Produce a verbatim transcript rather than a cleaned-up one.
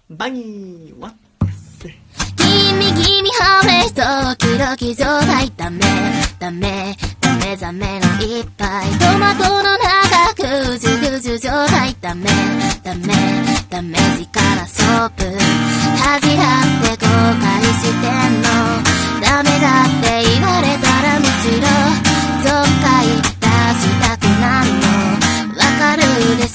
バニー What the say ギミギミハーレストキロキ状態ダメダメダメザメの一杯トマトの中ぐじゅぐじゅ状態ダメダメダメ力ソープ恥じらって後悔してんのダメだって言われたらむしろぞっかい出したくなんのわかるで